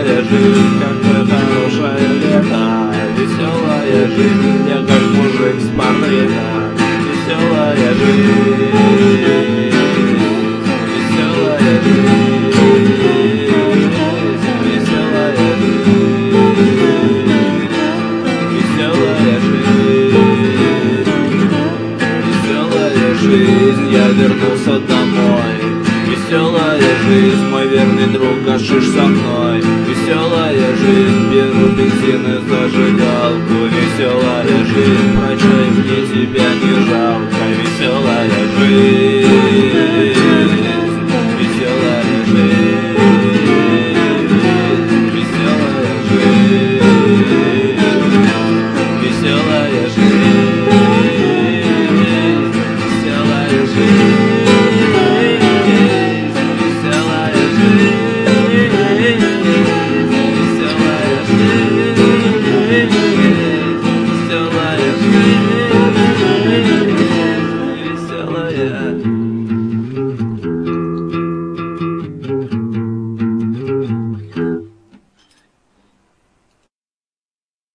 Веселая жизнь, какое хорошее лето. Веселая жизнь, я как мужик с портрета. Веселая жизнь, веселая жизнь, веселая жизнь, веселая жизнь, веселая жизнь. Я вернулся домой. Веселая жизнь, мой верный друг, гашиш со мной. Веселая жизнь, беру бензин и зажигалку. Веселая жизнь, прощай, мне тебя не жалко. Веселая жизнь.